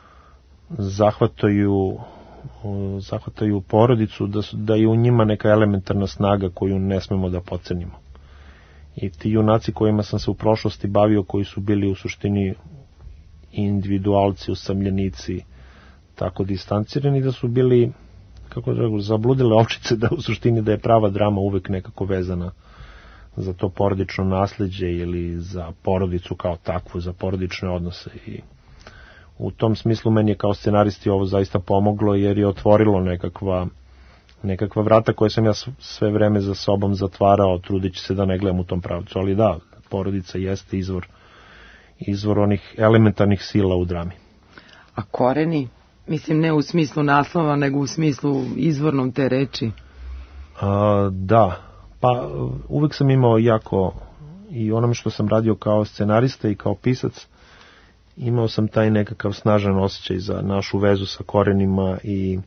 zahvataju zahvataju porodicu, da, su, da je u njima neka elementarna snaga koju ne smemo da podcenimo. I ti junaci kojima sam se u prošlosti bavio, koji su bili u suštini individualci, usamljenici, tako distancirani, da su bili, kako da rekao, zabludile ovčice, da u suštini da je prava drama uvek nekako vezana za to porodično nasleđe ili za porodicu kao takvu, za porodične odnose. I u tom smislu meni je kao scenaristi ovo zaista pomoglo, jer je otvorilo nekakva, nekakva vrata koje sam ja sve vreme za sobom zatvarao, trudeći se da ne gledam u tom pravcu. Ali da, porodica jeste izvor, izvor onih elementarnih sila u drami. A Koreni? Mislim, ne u smislu naslova, nego u smislu izvornom te reči. A, da, pa uvek sam imao jako, i onome što sam radio kao scenarista i kao pisac, imao sam taj nekakav snažan osjećaj za našu vezu sa korenima i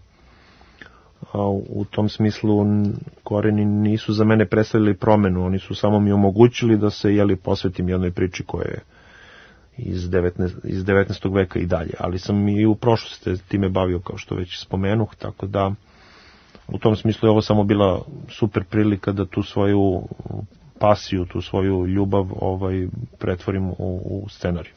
a, u tom smislu Koreni nisu za mene predstavili promenu, oni su samo mi omogućili da se, jeli, posvetim jednoj priči koja je iz, iz devetnaestog veka i dalje, ali sam i u prošlosti time bavio, kao što već spomenuh, tako da u tom smislu je ovo samo bila super prilika da tu svoju pasiju, tu svoju ljubav ovaj, pretvorim u, u scenariju.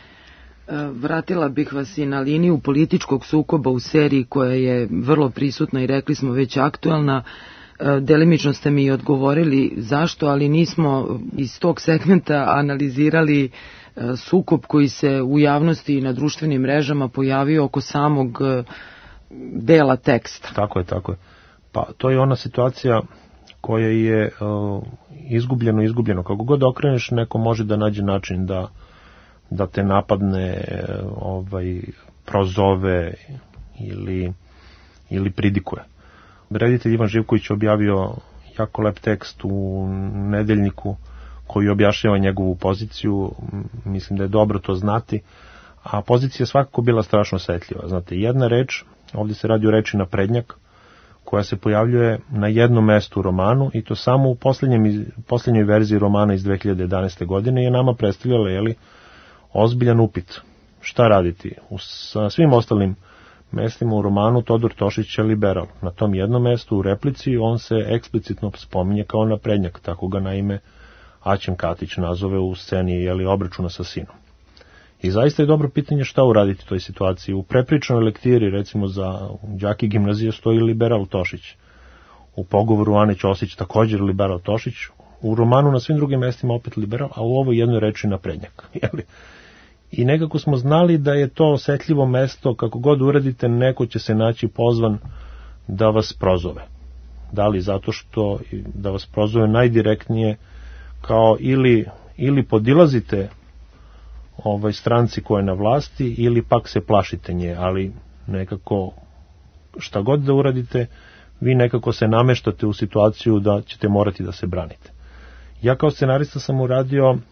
Vratila bih vas i na liniju političkog sukoba u seriji koja je vrlo prisutna i rekli smo već aktualna. Delimično ste mi odgovorili zašto, ali nismo iz tog segmenta analizirali sukob koji se u javnosti i na društvenim mrežama pojavio oko samog dela teksta. Tako je, tako je. Pa to je ona situacija koja je uh, izgubljeno, izgubljeno. Kako god okreneš, neko može da nađe način da da te napadne, ovaj, prozove ili, ili pridikuje. Reditelj Ivan Živković objavio jako lep tekst u Nedeljniku koji objašnjava njegovu poziciju. Mislim da je dobro to znati, a pozicija je svakako bila strašno osetljiva. Znate, jedna reč, ovdje se radi o reči naprednjak, koja se pojavljuje na jednom mestu u romanu i to samo u posljednjem, posljednjoj verziji romana iz dve hiljade jedanaeste. godine je nama predstavljala, jeli, ozbiljan upit. Šta raditi? U sa svim ostalim mestima u romanu Todor Tošić je liberal. Na tom jednom mestu u replici on se eksplicitno spominje kao naprednjak, tako ga naime Aćem Katić nazove u sceni, jeli, obračuna sa sinom. I zaista je dobro pitanje šta uraditi u toj situaciji. U prepričanoj lektiri, recimo za đake gimnazije, stoji liberal Tošić. U pogovoru Ane Ćosić također liberal Tošić. U romanu na svim drugim mestima opet liberal, a u ovoj jednoj reči naprednjak. I nekako smo znali da je to osetljivo mesto, kako god uradite, neko će se naći pozvan da vas prozove. Da li zato što da vas prozove najdirektnije kao ili, ili podilazite ovaj stranci koja je na vlasti ili pak se plašite nje, ali nekako šta god da uradite, vi nekako se nameštate u situaciju da ćete morati da se branite. Ja kao scenarista sam uradio uh,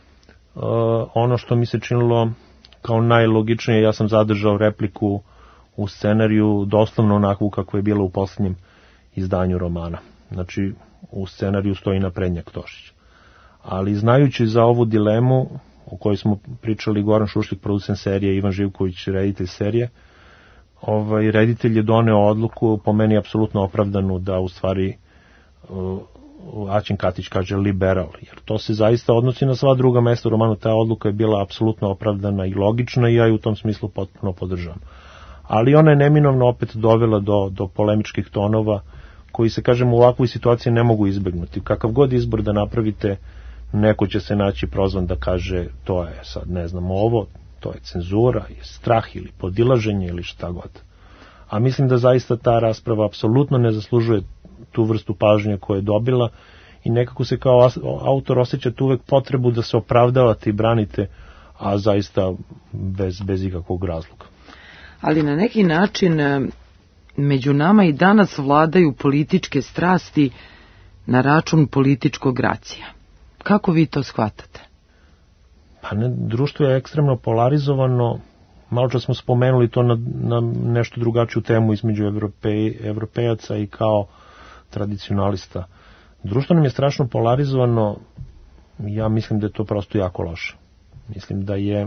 ono što mi se činilo kao najlogičnije. Ja sam zadržao repliku u scenariju doslovno onakvu kako je bila u posljednjem izdanju romana. Znači, u scenariju stoji naprednjak Tošić. Ali znajući za ovu dilemu o kojoj smo pričali, Goran Šušlik, producent serije, Ivan Živković, reditelj serije, ovaj, reditelj je doneo odluku, po meni apsolutno opravdanu, da u stvari uh, Aćin Katić kaže liberal, jer to se zaista odnosi na sva druga mesta u romanu. Ta odluka je bila apsolutno opravdana i logična i ja ju u tom smislu potpuno podržavam. Ali ona je neminovno opet dovela do, do polemičkih tonova koji se, kažem, u ovakvoj situaciji ne mogu izbegnuti. Kakav god izbor da napravite, neko će se naći prozvan da kaže to je sad, ne znam, ovo, to je cenzura, je strah ili podilaženje ili šta god. A mislim da zaista ta rasprava apsolutno ne zaslužuje tu vrstu pažnje koju je dobila i nekako se kao autor osjećate uvek potrebu da se opravdavate i branite, a zaista bez, bez ikakvog razloga. Ali na neki način među nama i danas vladaju političke strasti na račun političkog racija. Kako vi to shvatate? Pa ne, društvo je ekstremno polarizovano. Malo čas smo spomenuli to na, na nešto drugačiju temu između Evropej, evropejaca i kao tradicionalista. Društvo nam je strašno polarizovano. Ja mislim da je to prosto jako loše. Mislim da je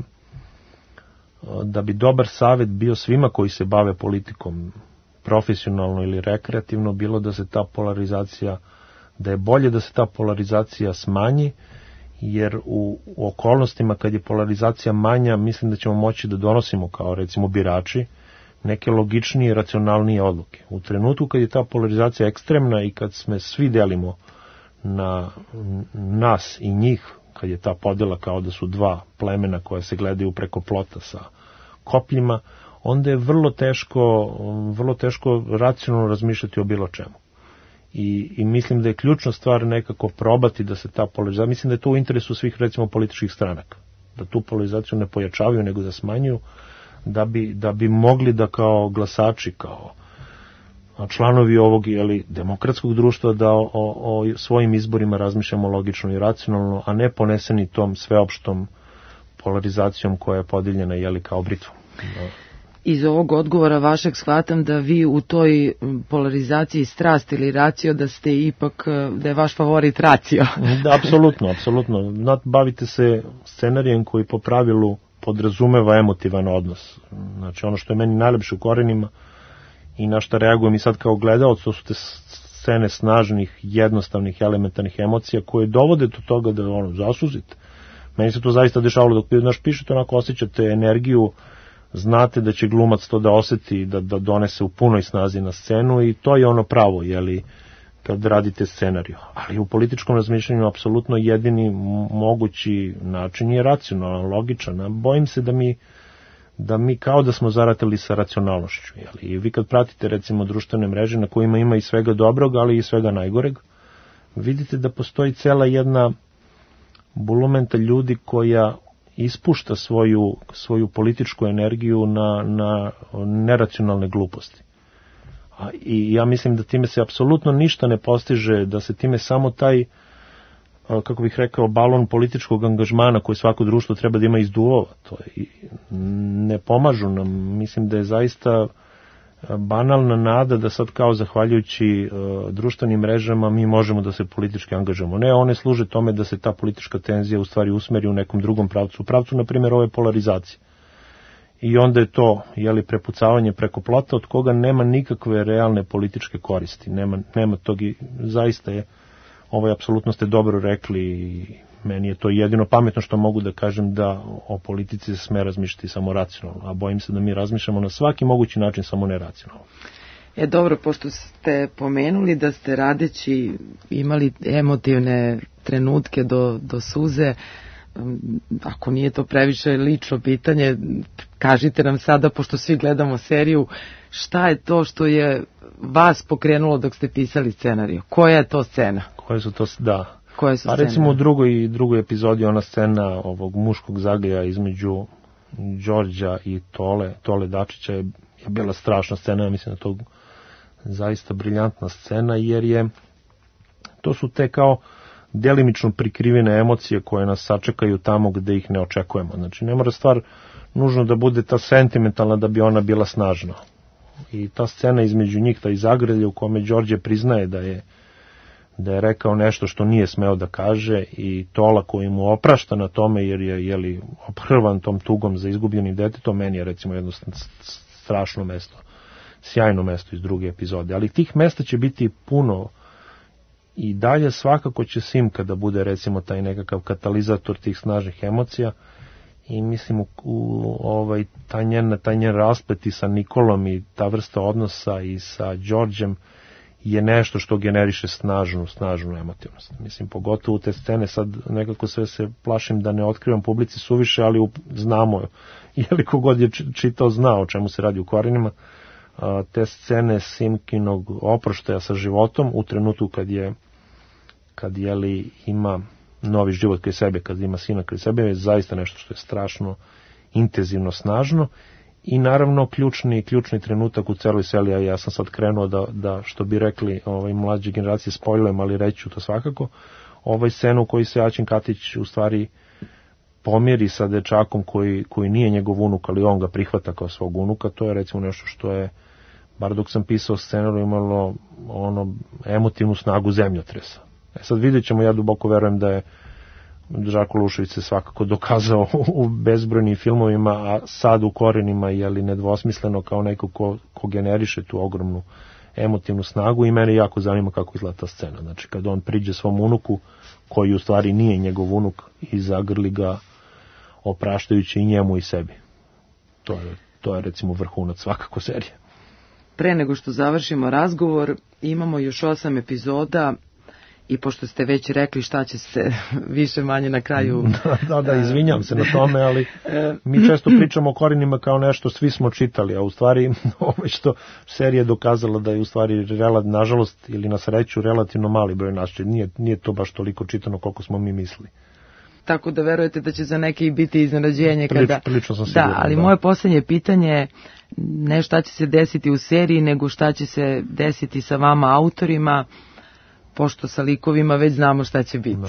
da bi dobar savjet bio svima koji se bave politikom, profesionalno ili rekreativno, bilo da se ta polarizacija, da je bolje da se ta polarizacija smanji, jer u, u okolnostima kad je polarizacija manja, mislim da ćemo moći da donosimo, kao recimo birači, neke logičnije i racionalnije odluke. U trenutku kad je ta polarizacija ekstremna i kad sme svi delimo na nas i njih, kad je ta podjela kao da su dva plemena koja se gledaju preko plota sa kopljima, onda je vrlo teško, vrlo teško racionalno razmišljati o bilo čemu. I, i mislim da je ključna stvar nekako probati da se ta polarizacija, mislim da je to u interesu svih, recimo, političkih stranaka, da tu polarizaciju ne pojačavaju nego da smanjuju, da bi, da bi mogli da kao glasači, kao članovi ovog, jeli, demokratskog društva, da o, o svojim izborima razmišljamo logično i racionalno, a ne poneseni tom sveopštom polarizacijom koja je podijeljena, jeli, kao britvom. Iz ovog odgovora vašeg shvatam da vi u toj polarizaciji strast ili racio, da ste ipak, da je vaš favorit racio. Da, apsolutno, apsolutno. Bavite se scenarijem koji po pravilu podrazumeva emotivan odnos. Znači, ono što je meni najlepše u Korenima i na što reagujem i sad kao gledalac, to su te scene snažnih, jednostavnih, elementarnih emocija koje dovode do toga da ono, zasuzite. Meni se to zaista dešavalo dok naš pišete, onako osjećate energiju, znate da će glumac to da oseti, da, da donese u punoj snazi na scenu i to je ono pravo, jeli, kad radite scenariju. Ali u političkom razmišljanju apsolutno jedini mogući način je racionalan, logičan. A bojim se da mi, da mi kao da smo zaratili sa racionalnošću. Jeli. I vi kad pratite recimo društvene mreže na kojima ima i svega dobrog, ali i svega najgoreg, vidite da postoji cela jedna bulumenta ljudi koja ispušta svoju, svoju političku energiju na, na neracionalne gluposti. A, i ja mislim da time se apsolutno ništa ne postiže, da se time samo taj, kako bih rekao, balon političkog angažmana koji svako društvo treba da ima izduvova. To je, ne pomažu nam. Mislim da je zaista banalna nada da sad kao zahvaljujući uh, društvenim mrežama mi možemo da se politički angažamo. Ne, one služe tome da se ta politička tenzija u stvari usmeri u nekom drugom pravcu. U pravcu, na primjer, ove polarizacije. I onda je to, jeli, prepucavanje preko plota od koga nema nikakve realne političke koristi. Nema, nema tog i zaista je, ovo je apsolutno ste dobro rekli, meni je to jedino pametno što mogu da kažem, da o politici se sme razmišljati samo racionalno, a bojim se da mi razmišljamo na svaki mogući način samo neracionalno. E dobro, pošto ste pomenuli da ste radeći imali emotivne trenutke do, do suze, ako nije to previše lično pitanje, kažite nam sada, pošto svi gledamo seriju, šta je to što je vas pokrenulo dok ste pisali scenariju? Koja je to scena? Koje su to, da. Koje su A recimo u drugoj, drugoj epizodi ona scena ovog muškog zagljaja između Đorđa i Tole, Tole Dačića je, je bila strašna scena, ja mislim da to zaista briljantna scena, jer je to su te kao delimično prikrivene emocije koje nas sačekaju tamo gde ih ne očekujemo. Znači, ne mora stvar nužno da bude ta sentimentalna da bi ona bila snažna. I ta scena između njih, ta izagrlja u kome Đorđe priznaje da je da je rekao nešto što nije smeo da kaže, i Tola koji mu oprašta na tome jer je jeli, oprvan tom tugom za izgubljenim detetom, meni je recimo jedno strašno mesto, sjajno mesto iz druge epizode. Ali tih mesta će biti puno i dalje. Svakako će Simka da bude recimo taj nekakav katalizator tih snažnih emocija, i mislim u, u ovaj, taj, njen, taj njen rasplet i sa Nikolom i ta vrsta odnosa i sa Đorđem je nešto što generiše snažnu, snažnu emotivnost. Mislim, pogotovo u te scene, sad nekako sve se plašim da ne otkrivam publici suviše, ali znamo, jeli kogod je čitao zna o čemu se radi u Korenima, te scene Simkinog oproštaja sa životom u trenutku kad je kad jeli ima novi život kraj sebe, kad ima sina kraj sebe, je zaista nešto što je strašno intenzivno, snažno. I naravno ključni ključni trenutak u celoj seriji, a ja sam sad krenuo da, da što bi rekli ovaj, mlađe generacije spojlujem, ali reću to svakako, ovaj scenu u kojoj se Aćin Katić u stvari pomjeri sa dečakom koji, koji nije njegov unuk, ali on ga prihvata kao svog unuka, to je recimo nešto što je, bar dok sam pisao scenaru, imalo ono emotivnu snagu zemljotresa. E sad vidjet ćemo, ja duboko verujem da je Žarko Lušević se svakako dokazao u bezbrojnim filmovima, a sad u Korenima je li nedvosmisleno kao neko ko, ko generiše tu ogromnu emotivnu snagu, i mene jako zanima kako izgleda ta scena. Znači kad on priđe svom unuku, koji u stvari nije njegov unuk, i zagrli ga opraštajući i njemu i sebi. To je, to je recimo vrhunac svakako serije. Pre nego što završimo razgovor, imamo još osam epizoda, i pošto ste već rekli šta će se više manje na kraju... da, da, izvinjam se na tome, ali mi često pričamo o Korenima kao nešto svi smo čitali, a u stvari ovo što serija je dokazala da je u stvari, nažalost ili na sreću, relativno mali broj nas, nije, nije to baš toliko čitano koliko smo mi mislili. Tako da verujete da će za neke i biti iznenađenje kada... Prilično, prilično sam siguran, da, ali da. Moje poslednje pitanje je ne šta će se desiti u seriji, nego šta će se desiti sa vama autorima, pošto sa likovima već znamo šta će biti. No.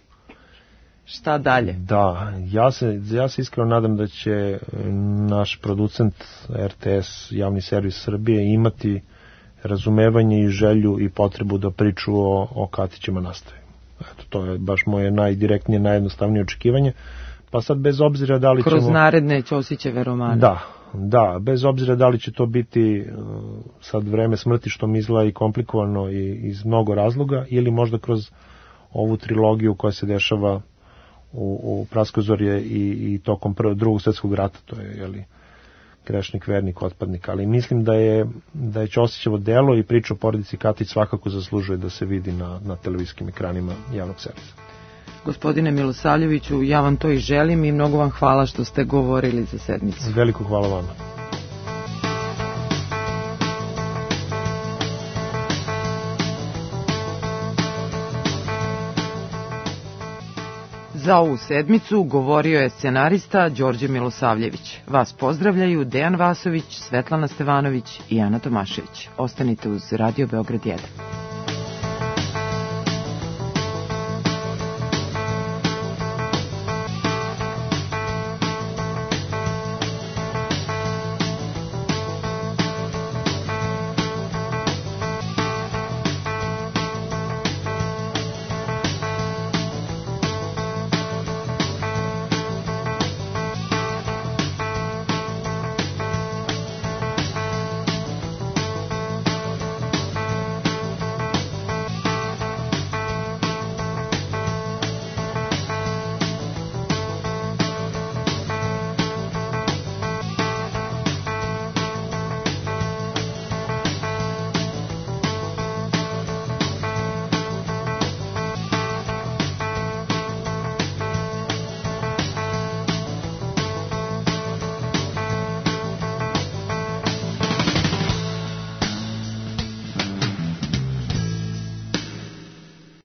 Šta dalje? Da, ja se, ja se iskreno nadam da će naš producent R T S, javni servis Srbije, imati razumevanje i želju i potrebu da priču o, o Katićima nastavi. Eto, to je baš moje najdirektnije, najjednostavnije očekivanje. Pa sad bez obzira da li Kroz ćemo... naredne Ćosićeve romane. Da, da, bez obzira da li će to biti sad vreme smrti, što mi izgleda i komplikovano i iz mnogo razloga, ili možda kroz ovu trilogiju koja se dešava u, u Praskozorje i, i tokom prvog, drugog svjetskog rata, to je, jeli, Grešnik, Vernik, Otpadnik, ali mislim da je, da je Ćosićevo delo i priča o porodici Katić svakako zaslužuje da se vidi na, na televizijskim ekranima javnog servisa. Gospodine Milosavljeviću, ja vam to i želim i mnogo vam hvala što ste govorili za sedmicu. Veliko hvala vama. Za ovu sedmicu govorio je scenarista Đorđe Milosavljević. Vas pozdravljaju Dejan Vasović, Svetlana Stevanović i Ana Tomašević. Ostanite uz Radio Beograd jedan.